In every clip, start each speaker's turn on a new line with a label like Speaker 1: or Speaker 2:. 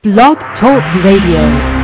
Speaker 1: Blog Talk Radio.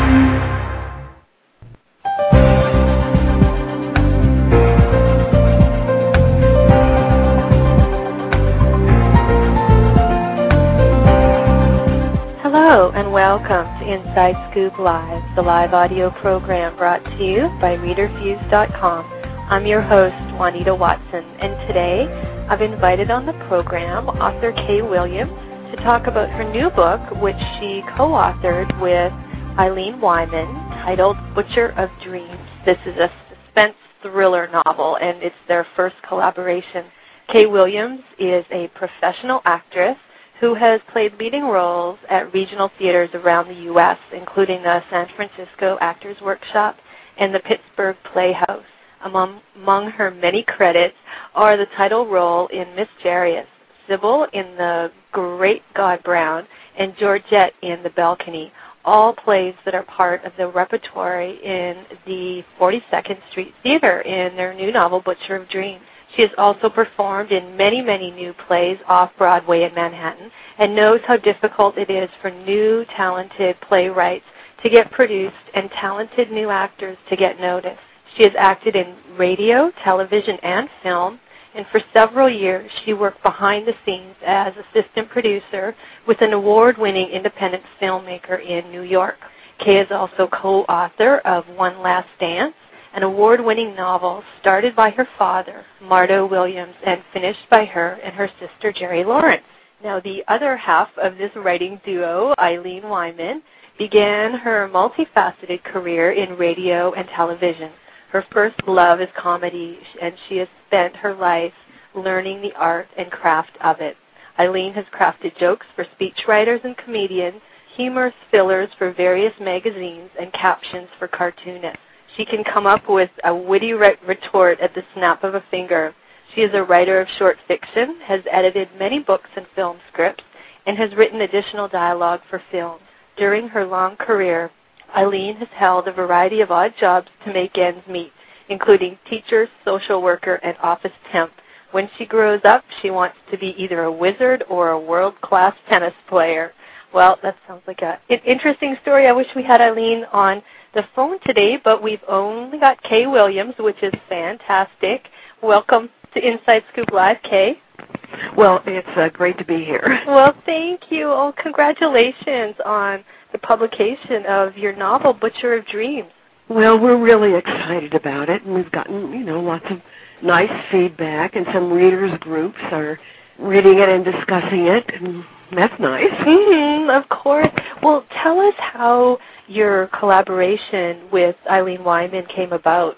Speaker 2: Hello and welcome to Inside Scoop Live, the live audio program brought to you by ReaderFuse.com. I'm your host, Juanita Watson, and today I've invited on the program author Kay Williams to talk about her new book, which she co-authored with Eileen Wyman, titled Butcher of Dreams. This is a suspense thriller novel, and it's their first collaboration. Kay Williams is a professional actress who has played leading roles at regional theaters around the U.S., including the San Francisco Actors Workshop and the Pittsburgh Playhouse. Among her many credits are the title role in Miss Jarius, Sybil in The Great God Brown, and Georgette in The Balcony, all plays that are part of the repertory in the 42nd Street Theater in their new novel, Butcher of Dreams. She has also performed in many, many new plays off-Broadway in Manhattan and knows how difficult it is for new, talented playwrights to get produced and talented new actors to get noticed. She has acted in radio, television, and film, and for several years she worked behind the scenes as assistant producer with an award-winning independent filmmaker in New York. Kay is also co-author of One Last Dance, an award-winning novel started by her father, Mardo Williams, and finished by her and her sister, Jerry Lawrence. Now, the other half of this writing duo, Eileen Wyman, began her multifaceted career in radio and television. Her first love is comedy, and she has spent her life learning the art and craft of it. Eileen has crafted jokes for speechwriters and comedians, humorous fillers for various magazines, and captions for cartoonists. She can come up with a witty retort at the snap of a finger. She is a writer of short fiction, has edited many books and film scripts, and has written additional dialogue for film. During her long career, Eileen has held a variety of odd jobs to make ends meet, including teacher, social worker, and office temp. When she grows up, she wants to be either a wizard or a world-class tennis player. Well, that sounds like an interesting story. I wish we had Eileen on the phone today, but we've only got Kay Williams, which is fantastic. Welcome to Inside Scoop Live, Kay.
Speaker 3: Well, it's great to be here.
Speaker 2: Well, thank you. Oh, congratulations on the publication of your novel, Butcher of Dreams.
Speaker 3: Well, we're really excited about it, and we've gotten, lots of nice feedback, and some readers groups are reading it and discussing it, and that's nice.
Speaker 2: Mm-hmm, of course. Well, tell us how your collaboration with Eileen Wyman came about.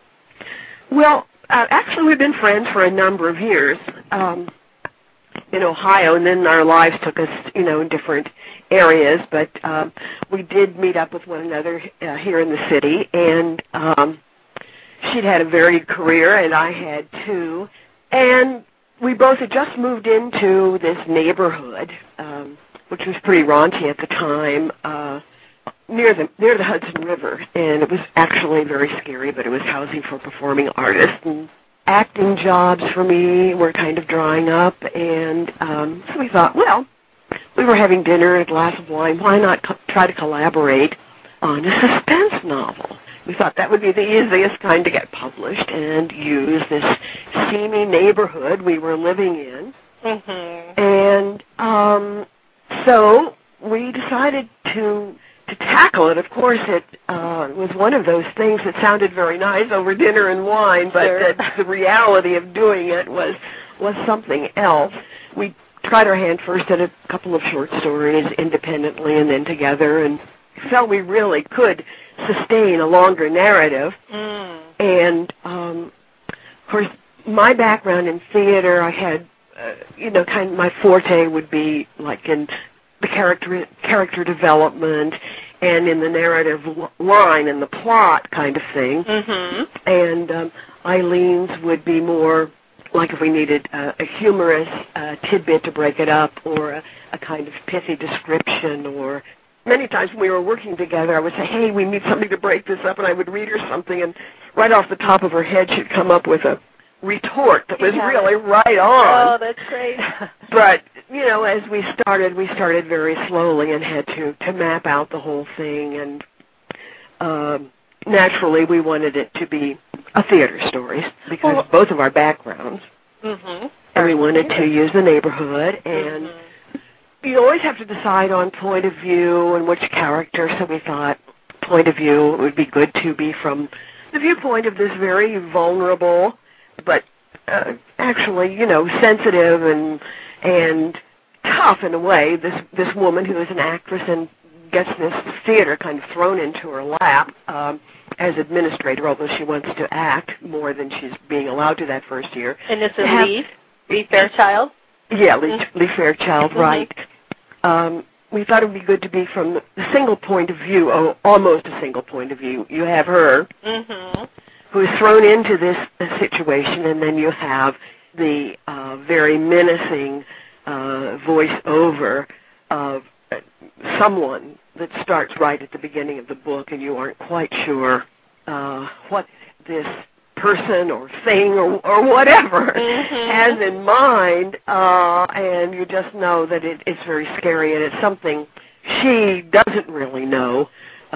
Speaker 3: Well, actually, we've been friends for a number of years in Ohio, and then our lives took us, in different areas, but we did meet up with one another here in the city, and she'd had a varied career, and I had too, and we both had just moved into this neighborhood, which was pretty raunchy at the time, near the Hudson River, and it was actually very scary, but it was housing for performing artists, and acting jobs for me were kind of drying up, and so we thought, well, we were having dinner and a glass of wine, why not try to collaborate on a suspense novel? We thought that would be the easiest kind to get published and use this seamy neighborhood we were living in.
Speaker 2: Mm-hmm.
Speaker 3: And so we decided to tackle it. Of course, it was one of those things that sounded very nice over dinner and wine, but
Speaker 2: sure.
Speaker 3: the reality of doing it was something else. We tried our hand first at a couple of short stories independently and then together, and felt we really could sustain a longer narrative.
Speaker 2: Mm.
Speaker 3: And, of course, my background in theater, I had, kind of my forte would be like in the character development and in the narrative line and the plot kind of thing.
Speaker 2: Mm-hmm.
Speaker 3: And Eileen's would be more like if we needed a humorous tidbit to break it up, or a kind of pithy description, or many times when we were working together, I would say, hey, we need something to break this up, and I would read her something, and right off the top of her head, she'd come up with a retort that was really right on.
Speaker 2: Oh, that's great.
Speaker 3: But as we started very slowly and had to map out the whole thing. And naturally, we wanted it to be a theater story because of both of our backgrounds.
Speaker 2: Mm-hmm.
Speaker 3: And we wanted to use the neighborhood. And you always have to decide on point of view and which character. So we thought point of view, it would be good to be from the viewpoint of this very vulnerable, but actually, sensitive and tough in a way. This woman who is an actress and gets this theater kind of thrown into her lap as administrator, although she wants to act more than she's being allowed to that first year.
Speaker 2: And this is Lee Fairchild?
Speaker 3: Yeah, Lee Fairchild, right. We thought it would be good to be from the single point of view, almost a single point of view. You have her, who is thrown into this situation, and then you have the very menacing voice-over of someone that starts right at the beginning of the book, and you aren't quite sure what this person or thing or whatever has in mind, and you just know that it's very scary, and it's something she doesn't really know,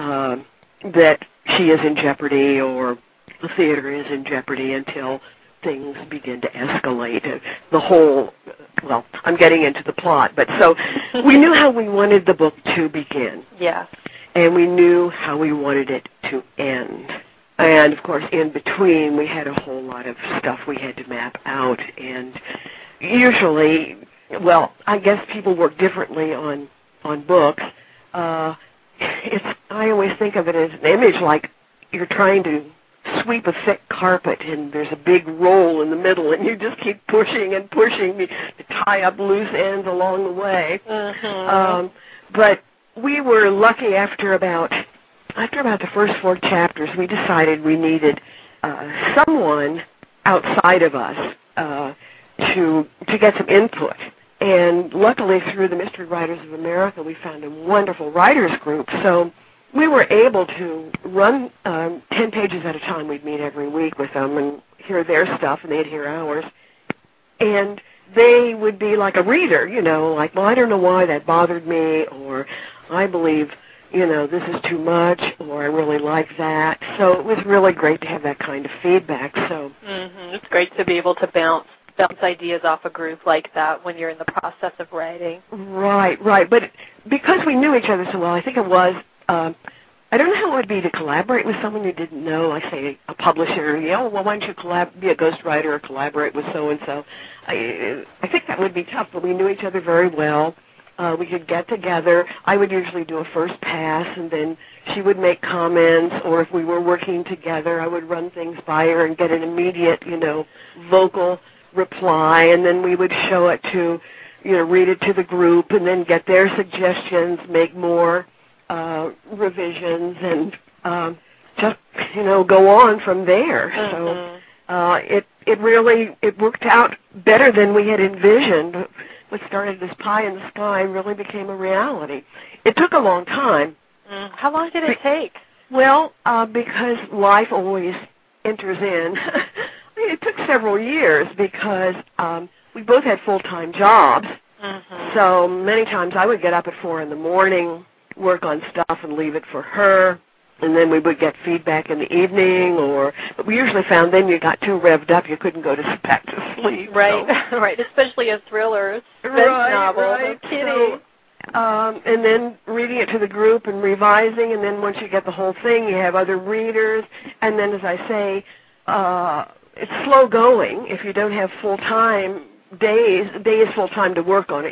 Speaker 3: that she is in jeopardy or the theater is in jeopardy until things begin to escalate. The whole, well, I'm getting into the plot, but so we knew how we wanted the book to begin.
Speaker 2: Yeah.
Speaker 3: And we knew how we wanted it to end. And, of course, in between, we had a whole lot of stuff we had to map out. And usually, well, I guess people work differently on books. I always think of it as an image like you're trying to sweep a thick carpet, and there's a big roll in the middle, and you just keep pushing and pushing to tie up loose ends along the way. But we were lucky after about the first 4 chapters, we decided we needed someone outside of us to get some input. And luckily, through the Mystery Writers of America, we found a wonderful writers group. So we were able to run 10 pages at a time. We'd meet every week with them and hear their stuff, and they'd hear ours. And they would be like a reader, like, well, I don't know why that bothered me, or I believe, this is too much, or I really like that. So it was really great to have that kind of feedback. So
Speaker 2: it's great to be able to bounce ideas off a group like that when you're in the process of writing.
Speaker 3: Right. But because we knew each other so well, I think it was, I don't know how it would be to collaborate with someone you didn't know, like, say, a publisher. Well, why don't you be a ghostwriter or collaborate with so-and-so? I think that would be tough, but we knew each other very well. We could get together. I would usually do a first pass, and then she would make comments, or if we were working together, I would run things by her and get an immediate, vocal reply, and then we would show it to, read it to the group, and then get their suggestions, make more revisions, and just, go on from there. So it worked out better than we had envisioned. What started as pie in the sky really became a reality. It took a long time.
Speaker 2: How long did it take?
Speaker 3: Well, because life always enters in. It took several years because we both had full-time jobs. So many times I would get up at 4 in the morning, work on stuff, and leave it for her. And then we would get feedback in the evening, but we usually found then you got too revved up, you couldn't go back to sleep.
Speaker 2: Right, so. Right, especially a thriller, novel.
Speaker 3: Right.
Speaker 2: No kidding.
Speaker 3: So, and then reading it to the group and revising, and then once you get the whole thing, you have other readers. And then, as I say, it's slow going if you don't have full-time days. A day is full-time to work on it.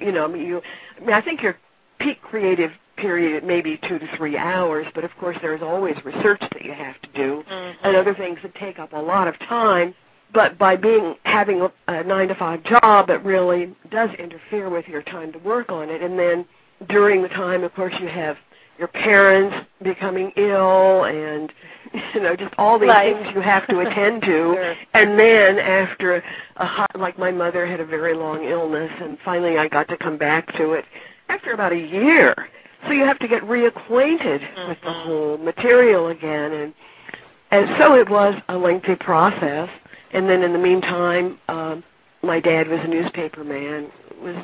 Speaker 3: I think your peak creative period may be 2 to 3 hours, but of course there's always research that you have to do and other things that take up a lot of time. But by having a 9-to-5 job, it really does interfere with your time to work on it. And then during the time, of course, you have your parents becoming ill and, just all these things you have to attend to.
Speaker 2: Sure.
Speaker 3: And then after, like my mother had a very long illness, and finally I got to come back to it after about a year. So you have to get reacquainted with the whole material again. And so it was a lengthy process. And then in the meantime, my dad was a newspaper man. It was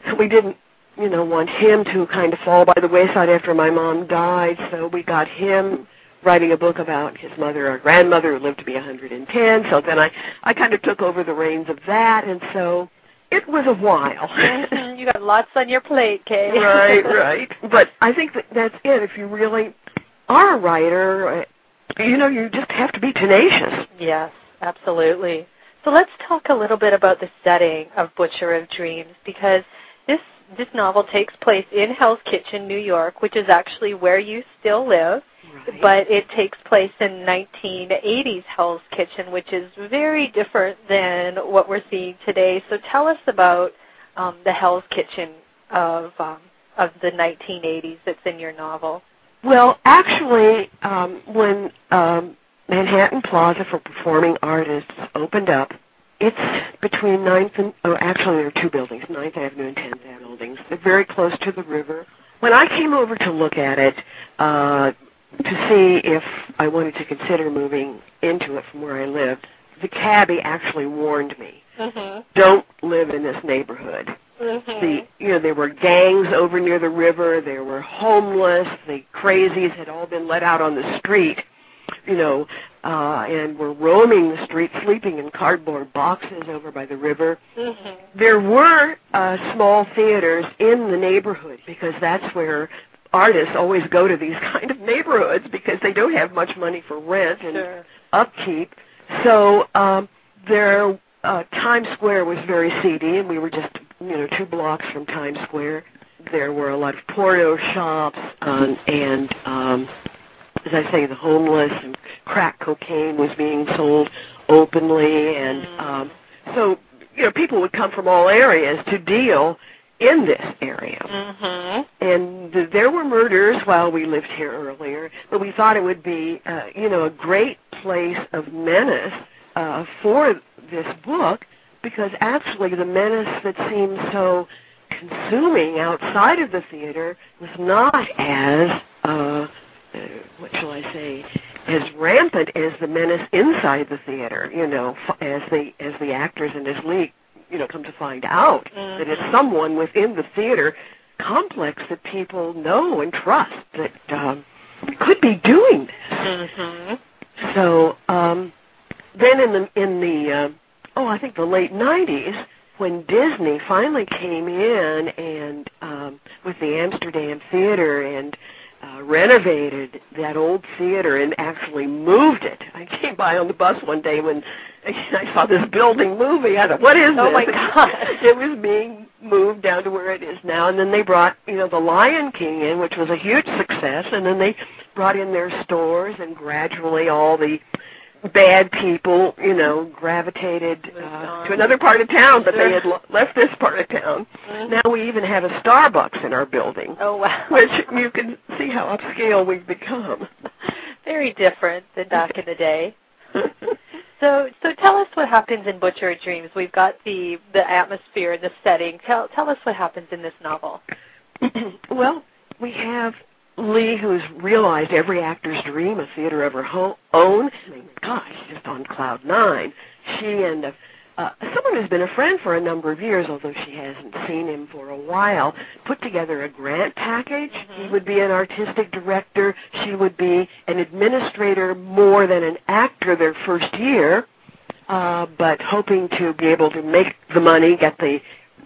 Speaker 3: we didn't, want him to kind of fall by the wayside after my mom died, so we got him writing a book about his mother, our grandmother, who lived to be 110. So then I kind of took over the reins of that, and so it was a while.
Speaker 2: You got lots on your plate, Kay.
Speaker 3: Right. But I think that's it. If you really are a writer, you just have to be tenacious.
Speaker 2: Yes, absolutely. So let's talk a little bit about the setting of Butcher of Dreams, because this novel takes place in Hell's Kitchen, New York, which is actually where you still live.
Speaker 3: Right.
Speaker 2: But it takes place in 1980s Hell's Kitchen, which is very different than what we're seeing today. So tell us about the Hell's Kitchen of the 1980s that's in your novel.
Speaker 3: Well, actually, when Manhattan Plaza for Performing Artists opened up, it's between 9th and, actually there are two buildings, 9th Avenue and 10th Avenue buildings. They're very close to the river. When I came over to look at it, to see if I wanted to consider moving into it from where I lived, the cabbie actually warned me, don't live in this neighborhood. There were gangs over near the river. There were homeless. The crazies had all been let out on the street, and were roaming the street, sleeping in cardboard boxes over by the river. There were small theaters in the neighborhood, because that's where artists always go to these kind of neighborhoods, because they don't have much money for rent and upkeep. So Times Square was very seedy, and we were just 2 blocks from Times Square. There were a lot of porno shops and as I say, the homeless, and crack cocaine was being sold openly, and so people would come from all areas to deal in this area. And there were murders while we lived here earlier, but we thought it would be a great place of menace for this book, because actually the menace that seemed so consuming outside of the theater was not as what shall I say, as rampant as the menace inside the theater, as the actors in this league, come to find out that it's someone within the theater complex that people know and trust that could be doing this. So then in the I think the late 90s, when Disney finally came in and with the Amsterdam Theater and renovated that old theater and actually moved it. I came by on the bus one day when I saw this building moving. I thought, what is this?
Speaker 2: Oh, my God.
Speaker 3: It was being moved down to where it is now. And then they brought, the Lion King in, which was a huge success. And then they brought in their stores, and gradually all the bad people, gravitated to another part of town, but they had left this part of town. Now we even have a Starbucks in our building.
Speaker 2: Oh, wow.
Speaker 3: Which you can see how upscale we've become.
Speaker 2: Very different than back in the day. So tell us what happens in Butcher of Dreams. We've got the atmosphere, the setting. Tell us what happens in this novel.
Speaker 3: Well, we have Lee, who's realized every actor's dream a theater ever own. I mean, gosh, she's just on cloud 9. She and someone who's been a friend for a number of years, although she hasn't seen him for a while, put together a grant package. He would be an artistic director. She would be an administrator more than an actor their first year, but hoping to be able to make the money, get the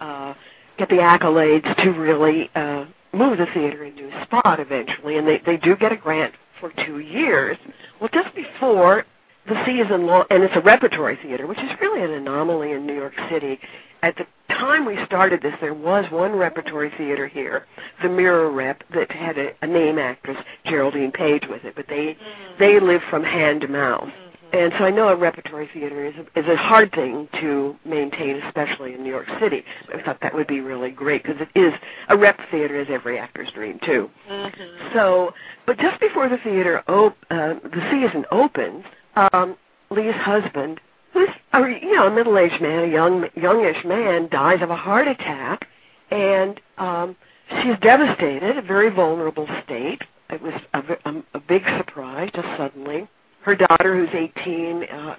Speaker 3: accolades to really move the theater into a spot eventually, and they do get a grant for 2 years. Well, just before the season, and it's a repertory theater, which is really an anomaly in New York City. At the time we started this, there was one repertory theater here, the Mirror Rep, that had a name actress, Geraldine Page, with it, but they live from hand to mouth. And so I know a repertory theater is a hard thing to maintain, especially in New York City. I thought that would be really great, because it is a rep theater is every actor's dream too. So, but just before the theater the season opens, Lee's husband, who's a middle-aged man, a youngish man, dies of a heart attack, and she's devastated, a very vulnerable state. It was a big surprise, just suddenly. Her daughter, who's 18,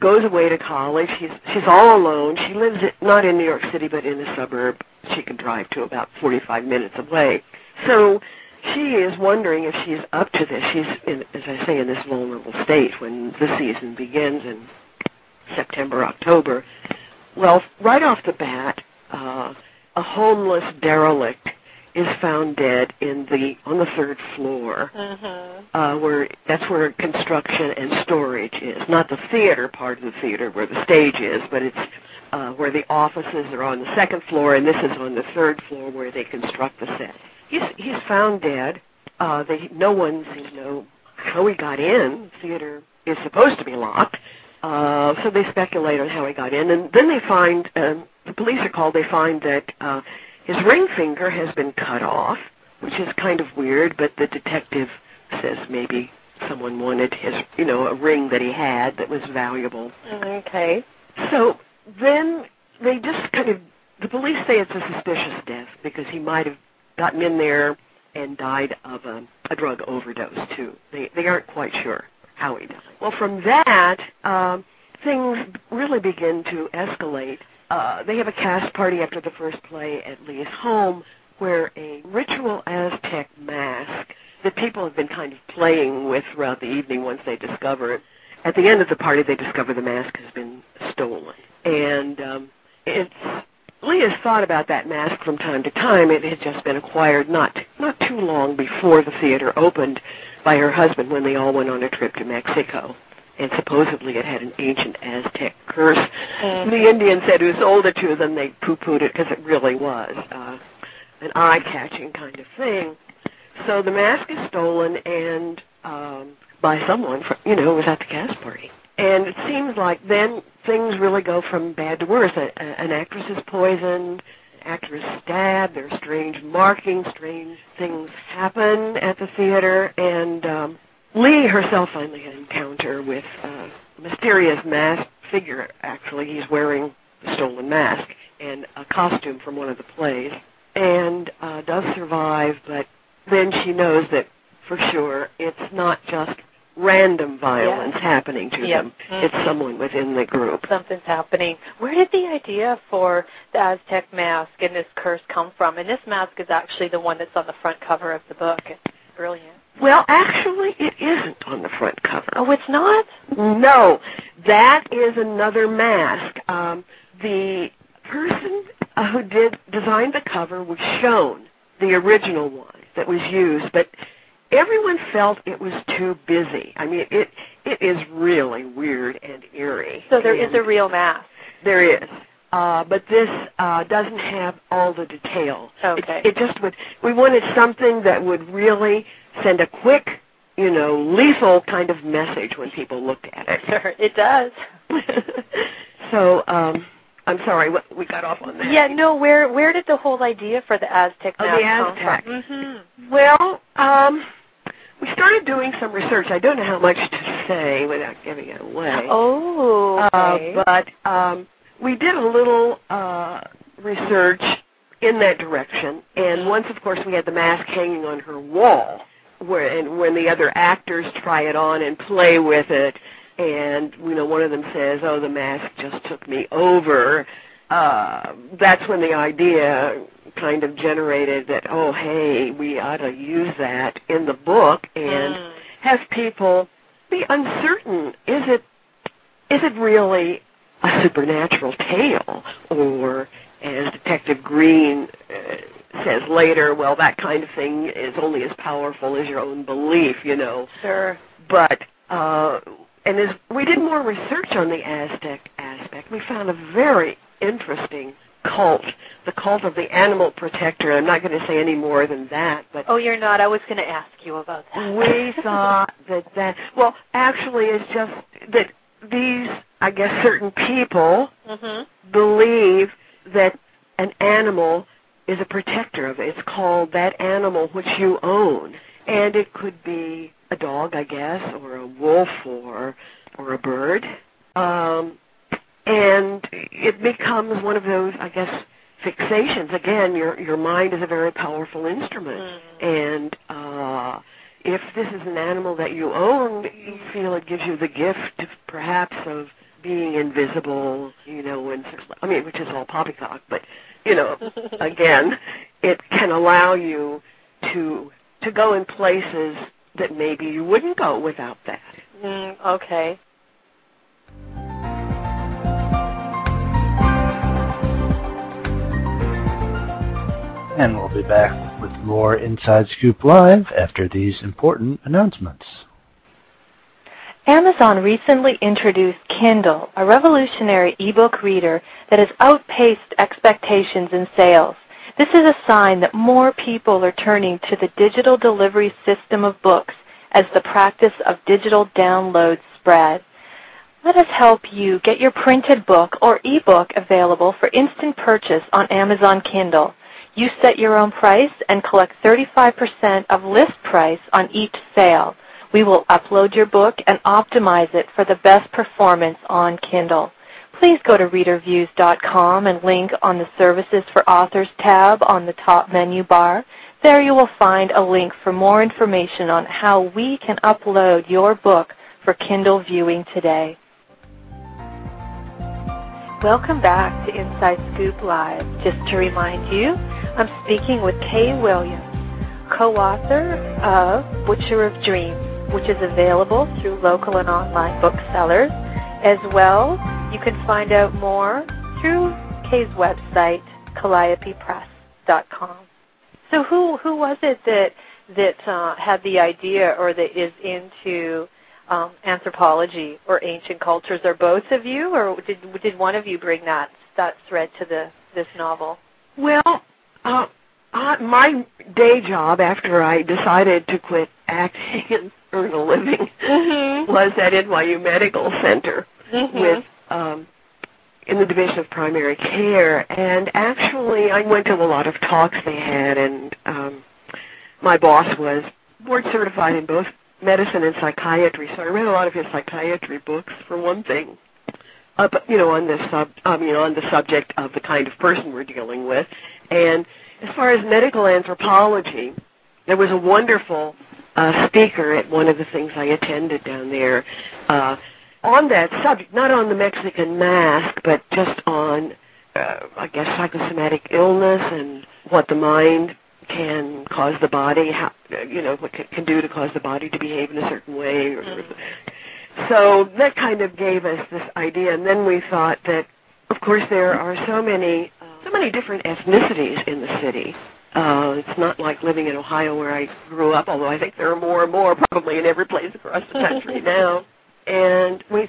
Speaker 3: goes away to college. She's all alone. She lives not in New York City, but in a suburb she can drive to about 45 minutes away. So she is wondering if she's up to this. She's, as I say, in this vulnerable state when the season begins in September, October. Well, right off the bat, a homeless derelict is found dead on the third floor, where that's where construction and storage is. Not the theater part of the theater where the stage is, but it's where the offices are on the second floor, and this is on the third floor where they construct the set. He's found dead. No one seems to know how he got in. The theater is supposed to be locked, so they speculate on how he got in, and then they find the police are called. They find that his ring finger has been cut off, which is kind of weird, but the detective says maybe someone wanted a ring that he had that was valuable.
Speaker 2: Okay.
Speaker 3: So then they just the police say it's a suspicious death because he might have gotten in there and died of a drug overdose, too. They aren't quite sure how he died. Well, from that, things really begin to escalate. They have a cast party after the first play at Lee's home where a ritual Aztec mask that people have been kind of playing with throughout the evening once they discover it. At the end of the party, they discover the mask has been stolen. And Lee has thought about that mask from time to time. It had just been acquired not too long before the theater opened by her husband when they all went on a trip to Mexico. And supposedly it had an ancient Aztec curse. The Indian said who sold it to them, they poo-pooed it because it really was an eye-catching kind of thing. So the mask is stolen and by someone who was at the cast party. And it seems like then things really go from bad to worse. An actress is poisoned, an actress stabbed, there's strange markings, strange things happen at the theater, and Lee herself finally had an encounter with a mysterious masked figure. Actually, he's wearing the stolen mask and a costume from one of the plays, and does survive, but then she knows that for sure it's not just random violence happening to them. It's someone within the group.
Speaker 2: Something's happening. Where did the idea for the Aztec mask and this curse come from? And this mask is actually the one that's on the front cover of the book. It's brilliant.
Speaker 3: Well, actually, it isn't on the front cover.
Speaker 2: Oh, it's not?
Speaker 3: No. That is another mask. The person who designed the cover was shown the original one that was used, but everyone felt it was too busy. I mean, it is really weird and eerie.
Speaker 2: So there is a real mask.
Speaker 3: There is. But this doesn't have all the detail.
Speaker 2: Okay.
Speaker 3: It just we wanted something that would really send a quick, lethal kind of message when people looked at it.
Speaker 2: Sure, it does.
Speaker 3: So, I'm sorry, we got off on that.
Speaker 2: Yeah, no, where did the whole idea for the Aztec mask
Speaker 3: come
Speaker 2: from?
Speaker 3: Mm-hmm. Well, we started doing some research. I don't know how much to say without giving it away.
Speaker 2: Oh, okay.
Speaker 3: But we did a little research in that direction, and once, of course, we had the mask hanging on her wall, and when the other actors try it on and play with it, and one of them says, "Oh, the mask just took me over," that's when the idea kind of generated that, oh, hey, we ought to use that in the book and have people be uncertain. Is it really a supernatural tale, or, as Detective Green says later, well, that kind of thing is only as powerful as your own belief,
Speaker 2: Sure.
Speaker 3: But and as we did more research on the Aztec aspect, we found a very interesting cult, the cult of the animal protector. I'm not going to say any more than that. But
Speaker 2: oh, you're not? I was going to ask you about that.
Speaker 3: We thought that, well, actually it's just that these, I guess, certain people believe that an animal is a protector of it. It's called that animal which you own. And it could be a dog, I guess, or a wolf, or a bird. And it becomes one of those, I guess, fixations. Again, your mind is a very powerful instrument. And if this is an animal that you own, you feel it gives you the gift, perhaps, of being invisible, which is all poppycock, but, again, it can allow you to go in places that maybe you wouldn't go without that.
Speaker 2: Okay.
Speaker 1: And we'll be back with more Inside Scoop Live after these important announcements.
Speaker 2: Amazon recently introduced Kindle, a revolutionary ebook reader that has outpaced expectations in sales. This is a sign that more people are turning to the digital delivery system of books as the practice of digital downloads spread. Let us help you get your printed book or ebook available for instant purchase on Amazon Kindle. You set your own price and collect 35% of list price on each sale. We will upload your book and optimize it for the best performance on Kindle. Please go to readerviews.com and link on the Services for Authors tab on the top menu bar. There you will find a link for more information on how we can upload your book for Kindle viewing today. Welcome back to Inside Scoop Live. Just to remind you, I'm speaking with Kay Williams, co-author of Butcher of Dreams, which is available through local and online booksellers. As well, you can find out more through Kay's website, calliopepress.com. So who was it that had the idea or that is into anthropology or ancient cultures? Are both of you, or did one of you bring that thread to this novel?
Speaker 3: Well, my day job after I decided to quit acting and earn a living was at NYU Medical Center with in the Division of Primary Care. And actually, I went to a lot of talks they had, and my boss was board certified in both medicine and psychiatry, so I read a lot of his psychiatry books for one thing. But on the subject of the kind of person we're dealing with. And as far as medical anthropology, there was a wonderful speaker at one of the things I attended down there on that subject, not on the Mexican mask, but just on, psychosomatic illness and what the mind can cause the body, what it can do to cause the body to behave in a certain way. So that kind of gave us this idea, and then we thought that, of course, there are so many different ethnicities in the city. It's not like living in Ohio where I grew up, although I think there are more and more probably in every place across the country now. And we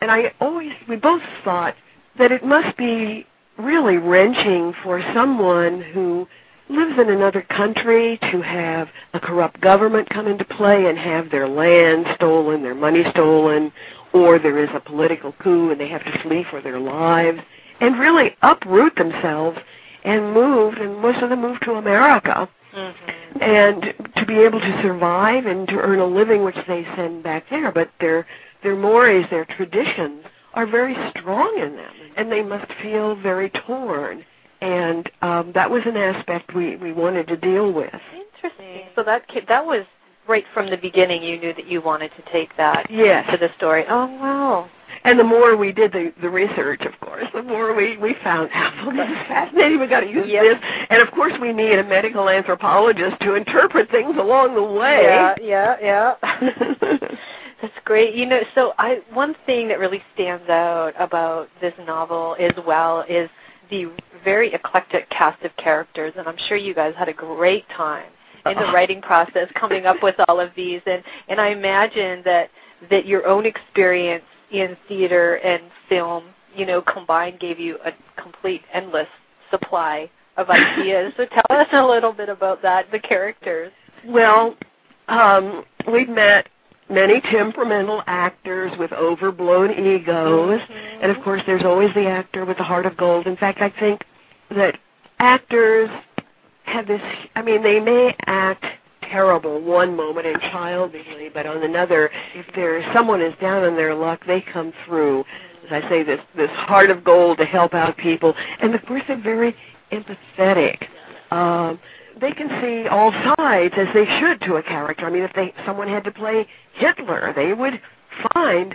Speaker 3: both thought that it must be really wrenching for someone who lives in another country to have a corrupt government come into play and have their land stolen, their money stolen, or there is a political coup and they have to flee for their lives and really uproot themselves and move, and most of them move to America. And to be able to survive and to earn a living, which they send back there, but their mores, their traditions are very strong in them, and they must feel very torn. And that was an aspect we wanted to deal with.
Speaker 2: Interesting. So that was right from the beginning. You knew that you wanted to take that to the story. Oh, wow.
Speaker 3: And the more we did the research, of course, the more we found out, well, this is fascinating, we've got to use this. And, of course, we need a medical anthropologist to interpret things along the way.
Speaker 2: Yeah. That's great. So one thing that really stands out about this novel as well is the very eclectic cast of characters, and I'm sure you guys had a great time in the writing process coming up with all of these. And I imagine that your own experience in theater and film, combined gave you a complete endless supply of ideas. So tell us a little bit about that, the characters.
Speaker 3: Well, we've met many temperamental actors with overblown egos, and of course there's always the actor with the heart of gold. In fact, I think that actors have this, they may act terrible one moment and childishly, but on another, if someone is down on their luck, they come through, as I say, this heart of gold to help out people. And of course they're very empathetic. They can see all sides, as they should, to a character. If someone had to play Hitler, they would find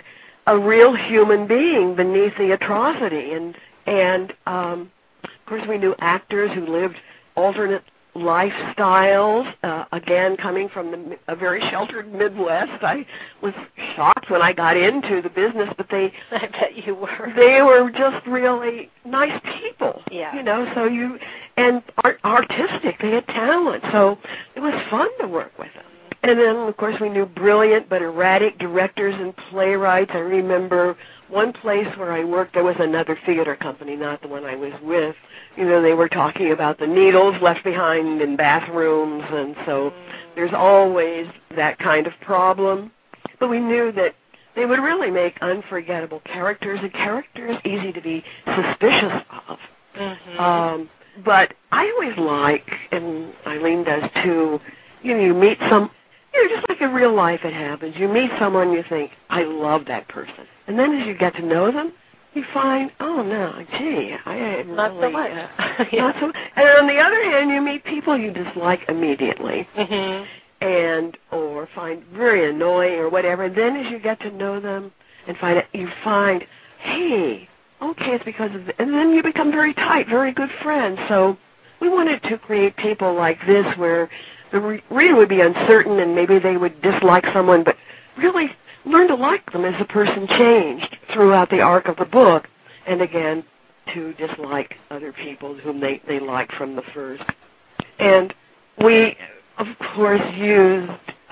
Speaker 3: a real human being beneath the atrocity. And of course, we knew actors who lived alternate lifestyles. Again, coming from a very sheltered Midwest, I was shocked when I got into the business, but
Speaker 2: I bet you were.
Speaker 3: They were just really nice people.
Speaker 2: Yeah.
Speaker 3: And artistic. They had talent, so it was fun to work with them. And then, of course, we knew brilliant but erratic directors and playwrights. I remember one place where I worked, there was another theater company, not the one I was with. They were talking about the needles left behind in bathrooms, and so there's always that kind of problem. But we knew that they would really make unforgettable characters, and characters easy to be suspicious of.
Speaker 2: Mm-hmm.
Speaker 3: But I always like, and Eileen does too, you meet just like in real life it happens. You meet someone, you think, I love that person. And then as you get to know them, you find, oh, no, gee,
Speaker 2: not so much.
Speaker 3: Not so much. And on the other hand, you meet people you dislike immediately.
Speaker 2: Mm-hmm.
Speaker 3: Or find very annoying or whatever. And then as you get to know them and you find, hey, okay, it's because of this. And then you become very tight, very good friends. So we wanted to create people like this where the reader would be uncertain and maybe they would dislike someone, but really learn to like them as the person changed throughout the arc of the book, and again, to dislike other people whom they liked from the first. And we, of course, used,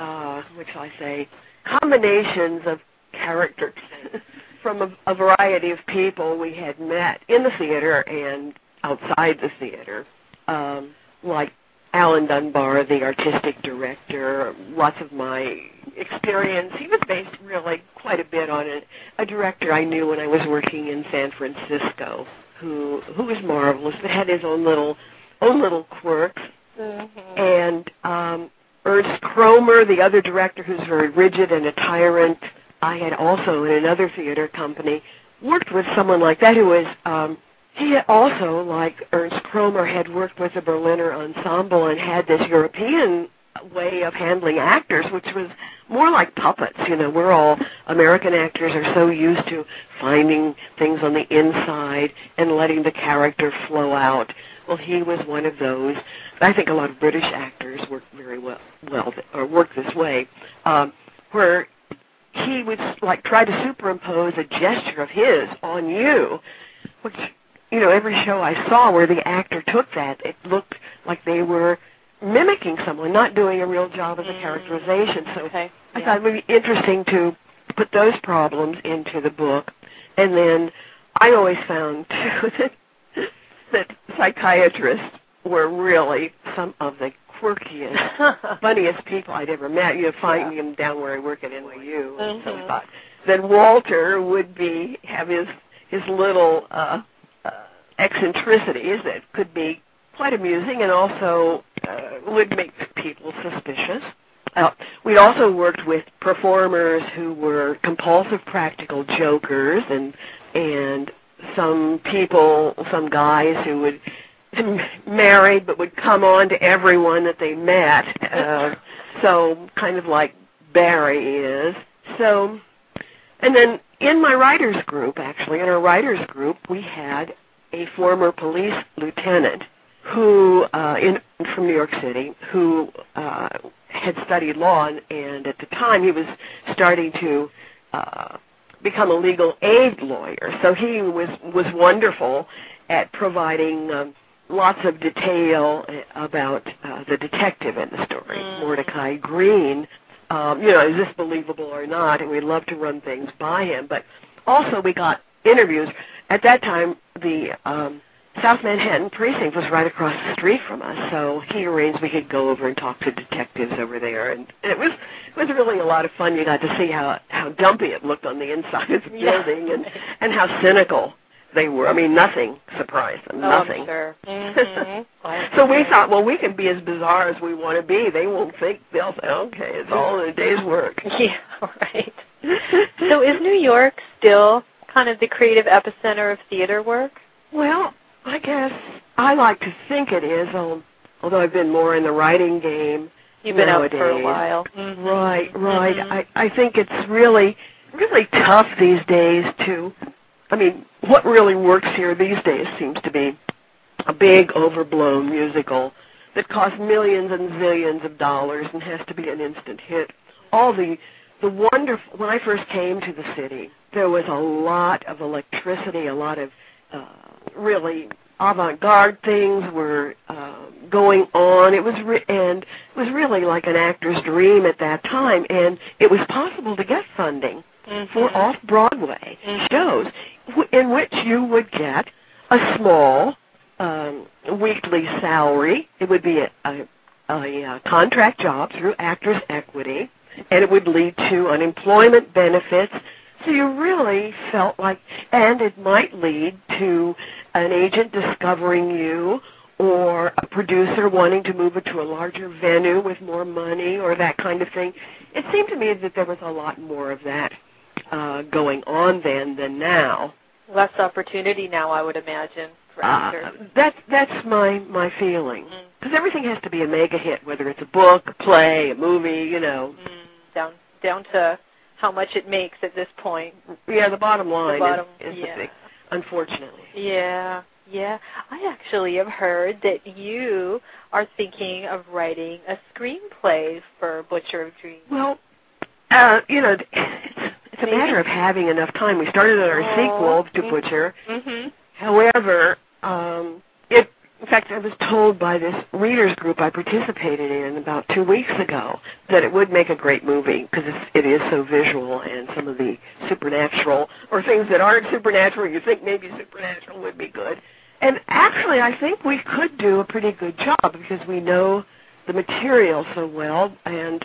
Speaker 3: combinations of characters from a variety of people we had met in the theater and outside the theater, like Alan Dunbar, the artistic director. Lots of my experience, he was based really quite a bit on a director I knew when I was working in San Francisco, who was marvelous, but had his own little quirks. Mm-hmm. And Ernst Kromer, the other director who's very rigid and a tyrant. I had also, in another theater company, worked with someone like that who was... He had also, like Ernst Kromer, had worked with the Berliner Ensemble and had this European way of handling actors, which was more like puppets. We're all, American actors are so used to finding things on the inside and letting the character flow out. Well, he was one of those. I think a lot of British actors work very well or work this way, where he would try to superimpose a gesture of his on you, which... every show I saw where the actor took that, it looked like they were mimicking someone, not doing a real job of the characterization. So I thought it would be interesting to put those problems into the book. And then I always found, too, that psychiatrists were really some of the quirkiest, funniest people I'd ever met. Finding them down where I work at NYU. And so I thought that Walter would have his little... eccentricities that could be quite amusing and also would make people suspicious. We also worked with performers who were compulsive practical jokers and some guys who would married but would come on to everyone that they met. So kind of like Barry is. So, and then in my writers group, in our writers group, we had a former police lieutenant who, from New York City, who had studied law, and at the time he was starting to become a legal aid lawyer. So he was wonderful at providing lots of detail about the detective in the story, Mordecai Green. Is this believable or not? And we'd love to run things by him. But also we got interviews. At that time, the South Manhattan precinct was right across the street from us, so he arranged we could go over and talk to detectives over there, and it was really a lot of fun. You got to see how dumpy it looked on the inside of the building, and how cynical they were. I mean, nothing surprised them, nothing.
Speaker 2: I'm sure. Mm-hmm.
Speaker 3: So we thought, well, we can be as bizarre as we want to be. They won't think, they'll say, okay, it's all in a day's work.
Speaker 2: Yeah, right. So is New York still kind of the creative epicenter of theater work?
Speaker 3: Well, I guess I like to think it is, although I've been more in the writing game.
Speaker 2: You've been
Speaker 3: nowadays.
Speaker 2: out for a while.
Speaker 3: Mm-hmm. Right. Mm-hmm. I think it's really really tough these days to, what really works here these days seems to be a big, overblown musical that costs millions and zillions of dollars and has to be an instant hit. All the wonderful, when I first came to the city, there was a lot of electricity, a lot of really avant-garde things were going on. It was really like an actor's dream at that time, and it was possible to get funding for off-Broadway shows in which you would get a small weekly salary. It would be a contract job through Actors Equity, and it would lead to unemployment benefits. So you really felt like, and it might lead to an agent discovering you or a producer wanting to move it to a larger venue with more money or that kind of thing. It seemed to me that there was a lot more of that going on then than now.
Speaker 2: Less opportunity now, I would imagine, for actors.
Speaker 3: That's my feeling. Because everything has to be a mega hit, whether it's a book, a play, a movie,
Speaker 2: Down to how much it makes at this point.
Speaker 3: Yeah, the bottom line is the big, unfortunately.
Speaker 2: Yeah. I actually have heard that you are thinking of writing a screenplay for Butcher of Dreams.
Speaker 3: Well, it's a matter of having enough time. We started on our sequel to Butcher. However, in fact, I was told by this readers group I participated in about 2 weeks ago that it would make a great movie because it is so visual, and some of the supernatural or things that aren't supernatural, you think maybe supernatural would be good. And actually, I think we could do a pretty good job because we know the material so well. And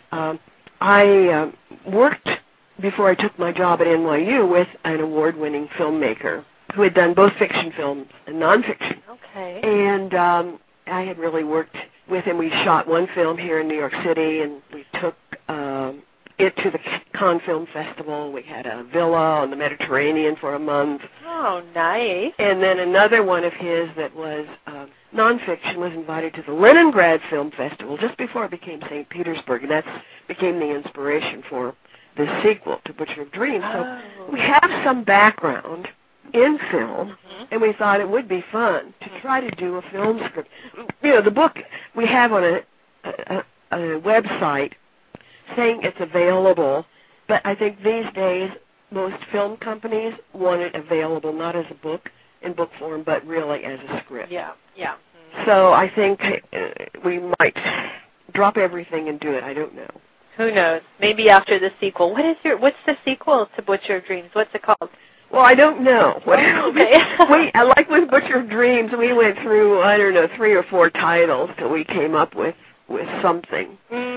Speaker 3: I worked, before I took my job at NYU, with an award-winning filmmaker who had done both fiction films and nonfiction.
Speaker 2: Okay.
Speaker 3: And I had really worked with him. We shot one film here in New York City, and we took it to the Cannes Film Festival. We had a villa on the Mediterranean for a month.
Speaker 2: Oh, nice.
Speaker 3: And then another one of his that was nonfiction was invited to the Leningrad Film Festival just before it became St. Petersburg, and that became the inspiration for the sequel to Butcher of Dreams. So we have some background in film, and we thought it would be fun to try to do a film script. The book we have on a website saying it's available, but I think these days most film companies want it available not as a book in book form, but really as a script.
Speaker 2: Yeah.
Speaker 3: So I think we might drop everything and do it. I don't know.
Speaker 2: Who knows? Maybe after the sequel. What's the sequel to Butcher of Dreams? What's it called?
Speaker 3: Well, I don't know.
Speaker 2: Okay.
Speaker 3: Like with Butcher of Dreams, we went through, 3 or 4 titles till we came up with something.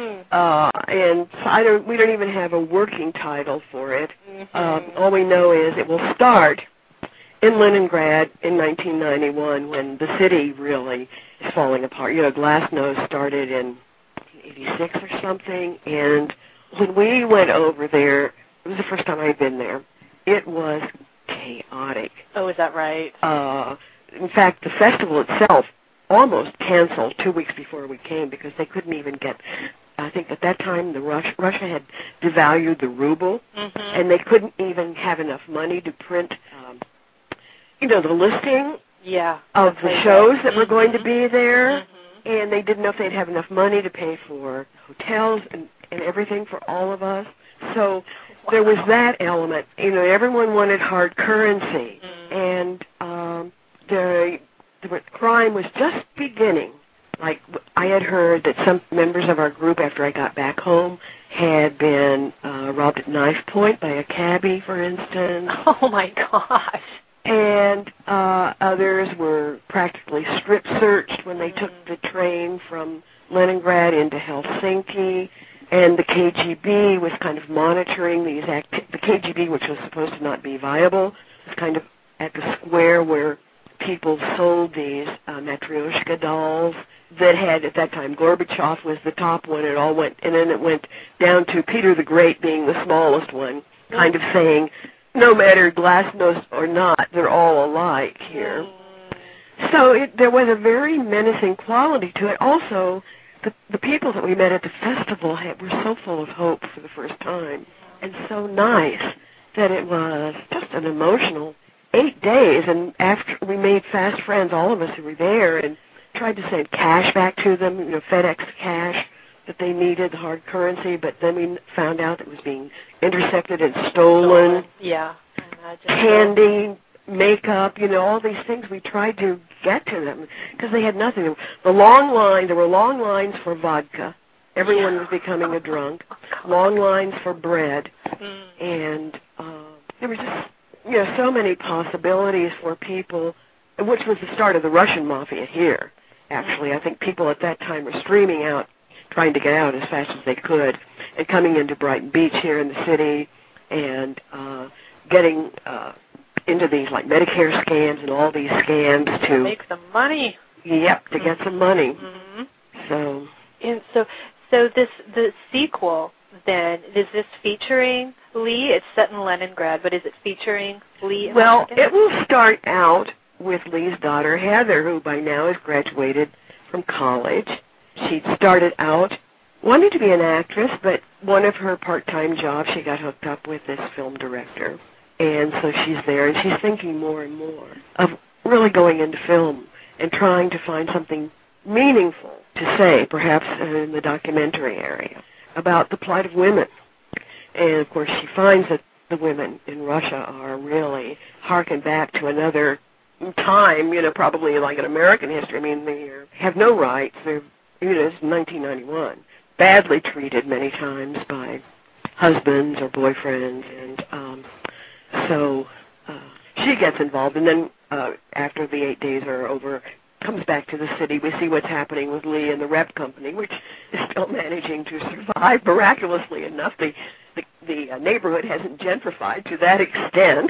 Speaker 3: And we don't even have a working title for it. All we know is it will start in Leningrad in 1991 when the city really is falling apart. Glasnost started in 86 or something, and when we went over there, it was the first time I had been there, it was chaotic.
Speaker 2: Oh, is that right?
Speaker 3: In fact, the festival itself almost canceled 2 weeks before we came because they couldn't even get, I think at that time Russia had devalued the ruble, and they couldn't even have enough money to print, the listing of the shows that were going to be there, and they didn't know if they'd have enough money to pay for hotels and everything for all of us. So there was that element. Everyone wanted hard currency, and the crime was just beginning. Like, I had heard that some members of our group, after I got back home, had been robbed at knife point by a cabbie, for instance.
Speaker 2: Oh, my gosh.
Speaker 3: And others were practically strip searched when they took the train from Leningrad into Helsinki. And the KGB was kind of monitoring these the KGB, which was supposed to not be viable, was kind of at the square where people sold these Matryoshka dolls that had, at that time, Gorbachev was the top one. And then it went down to Peter the Great being the smallest one, kind of saying, no matter glasnost or not, they're all alike here. So there was a very menacing quality to it. Also, the people that we met at the festival were so full of hope for the first time, and so nice. that it was just an emotional 8 days. And after we made fast friends, all of us who were there, and tried to send cash back to them, FedEx cash that they needed, hard currency, but then we found out it was being intercepted and stolen.
Speaker 2: Yeah.
Speaker 3: Candy, makeup, all these things we tried to get to them because they had nothing. There were long lines for vodka. Everyone was becoming a drunk. Long lines for bread. And there was just, so many possibilities for people, which was the start of the Russian mafia here, actually. I think people at that time were streaming out, trying to get out as fast as they could, and coming into Brighton Beach here in the city, and getting into these like Medicare scams and all these scams to
Speaker 2: make some money.
Speaker 3: Yep, to get some money.
Speaker 2: So the sequel then, is this featuring Lee? It's set in Leningrad, but is it featuring Lee?
Speaker 3: Well, it will start out with Lee's daughter Heather, who by now has graduated from college. She started out wanting to be an actress, but one of her part-time jobs, she got hooked up with this film director. And so she's there, and she's thinking more and more of really going into film and trying to find something meaningful to say, perhaps in the documentary area, about the plight of women. And, of course, she finds that the women in Russia are really harken back to another time, probably like in American history. I mean, they have no rights. They're, it's 1991. Badly treated many times by husbands or boyfriends, and so she gets involved, and then after the 8 days are over, comes back to the city. We see what's happening with Lee and the rep company, which is still managing to survive miraculously enough. The neighborhood hasn't gentrified to that extent,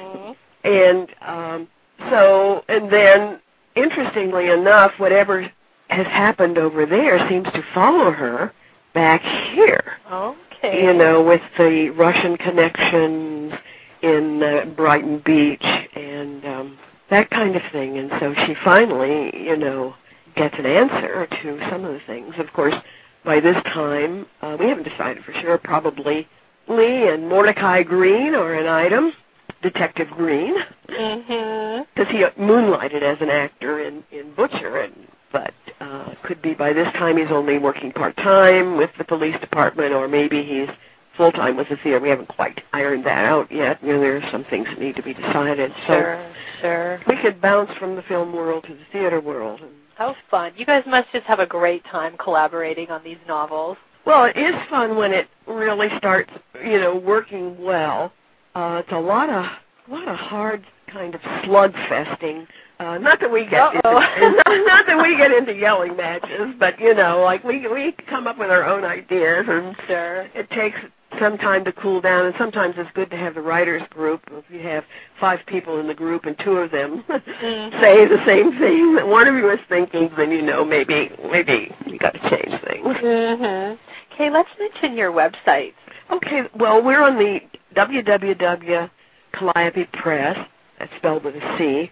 Speaker 3: and then interestingly enough, whatever has happened over there seems to follow her back here.
Speaker 2: Okay.
Speaker 3: With the Russian connections in Brighton Beach and that kind of thing. And so she finally, gets an answer to some of the things. Of course, by this time, we haven't decided for sure, probably Lee and Mordecai Green are an item, Detective Green, because he moonlighted as an actor in Butcher, but could be by this time he's only working part-time with the police department, or maybe he's full-time with the theater. We haven't quite ironed that out yet. There are some things that need to be decided.
Speaker 2: Sure.
Speaker 3: We could bounce from the film world to the theater world.
Speaker 2: How fun. You guys must just have a great time collaborating on these novels.
Speaker 3: Well, it is fun when it really starts, working well. It's a lot of hard kind of slugfesting. Not that we get not that we get into yelling matches, but like we come up with our own ideas, and it takes some time to cool down. And sometimes it's good to have the writers group. If you have 5 people in the group and 2 of them say the same thing that one of you is thinking, then maybe you got to change things.
Speaker 2: Okay, let's mention your website.
Speaker 3: Okay, well, we're on the www.Calliope Press. That's spelled with a C,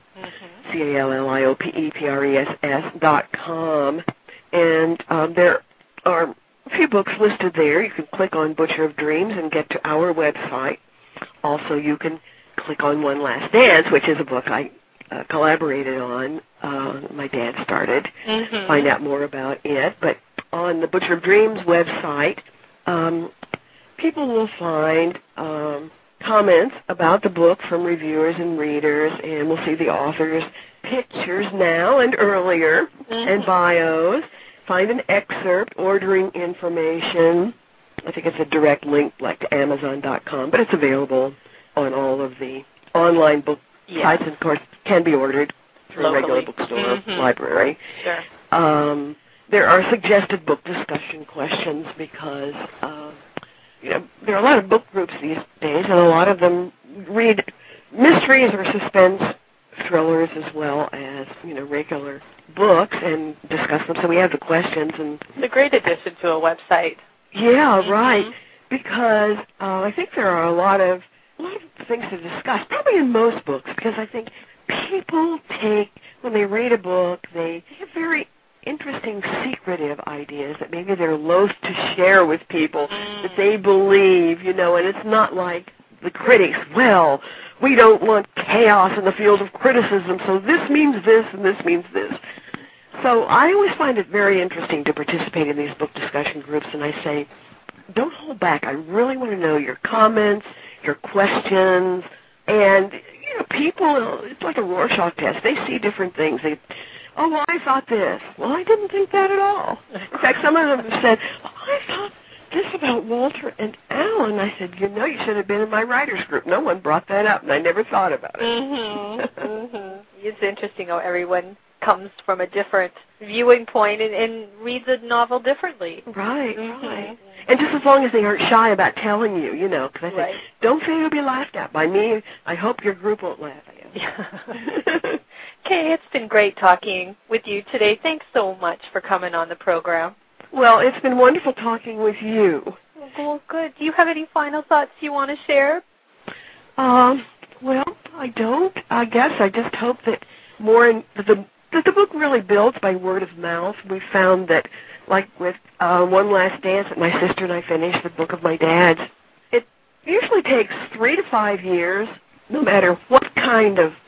Speaker 3: CALLIOPEPRESS.com, and there are a few books listed there. You can click on Butcher of Dreams and get to our website. Also, you can click on One Last Dance, which is a book I collaborated on. My dad started. Find out more about it. But on the Butcher of Dreams website, people will find comments about the book from reviewers and readers, and we'll see the author's pictures now and earlier, and bios. Find an excerpt, ordering information. I think it's a direct link like to Amazon.com, but it's available on all of the online book sites, and of course can be ordered through a regular bookstore library. There are suggested book discussion questions because there are a lot of book groups these days, and a lot of them read mysteries or suspense thrillers as well as regular books and discuss them. So we have the questions, and
Speaker 2: it's a great addition to a website.
Speaker 3: Yeah, right. Because I think there are a lot of things to discuss, probably in most books, because I think people when they read a book, they have very interesting, secretive ideas that maybe they're loath to share with people that they believe, and it's not like the critics, well, we don't want chaos in the field of criticism, so this means this and this means this. So I always find it very interesting to participate in these book discussion groups, and I say, don't hold back. I really want to know your comments, your questions, and, people, it's like a Rorschach test. They see different things. Oh, well, I thought this. Well, I didn't think that at all. In fact, some of them have said, well, I thought this about Walter and Alan. I said, you should have been in my writers group. No one brought that up, and I never thought about it.
Speaker 2: Mm-hmm. It's interesting how everyone comes from a different viewing point and reads a novel differently.
Speaker 3: Right, right. And just as long as they aren't shy about telling you, because I say, don't feel you'll be laughed at by me. I hope your group won't laugh at you.
Speaker 2: Kay, it's been great talking with you today. Thanks so much for coming on the program.
Speaker 3: Well, it's been wonderful talking with you.
Speaker 2: Well, good. Do you have any final thoughts you want to share?
Speaker 3: Well, I don't. I guess I just hope that that the book really builds by word of mouth. We found that, like with One Last Dance that my sister and I finished, the book of my dad's, it usually takes 3 to 5 years, no matter what kind of,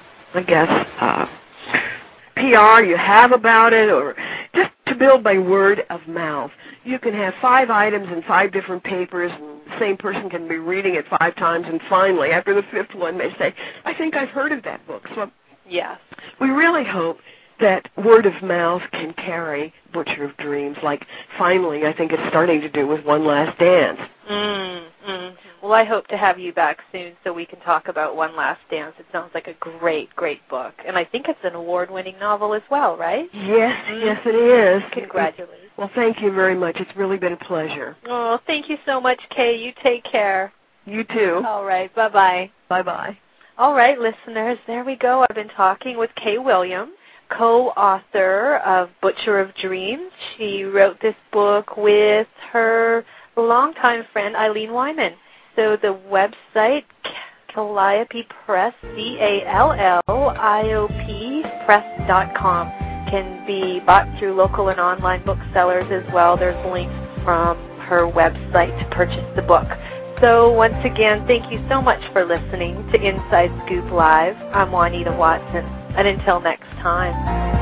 Speaker 3: PR you have about it, or just to build by word of mouth. You can have 5 items in 5 different papers, and the same person can be reading it 5 times, and finally, after the 5th one, they say, I think I've heard of that book. So
Speaker 2: yes,
Speaker 3: we really hope that word of mouth can carry Butcher of Dreams, like finally I think it's starting to do with One Last Dance.
Speaker 2: Well, I hope to have you back soon so we can talk about One Last Dance. It sounds like a great, great book. And I think it's an award-winning novel as well, right?
Speaker 3: Yes, yes it is.
Speaker 2: Congratulations.
Speaker 3: Well, thank you very much. It's really been a pleasure.
Speaker 2: Oh, thank you so much, Kay. You take care.
Speaker 3: You too.
Speaker 2: All right, bye-bye.
Speaker 3: Bye-bye.
Speaker 2: All right, listeners, there we go. I've been talking with Kay Williams, co-author of Butcher of Dreams. She wrote this book with her longtime friend, Eileen Wyman. So the website, Calliope Press, CALLIOP Press.com, can be bought through local and online booksellers as well. There's links from her website to purchase the book. So once again, thank you so much for listening to Inside Scoop Live. I'm Juanita Watson, and until next time.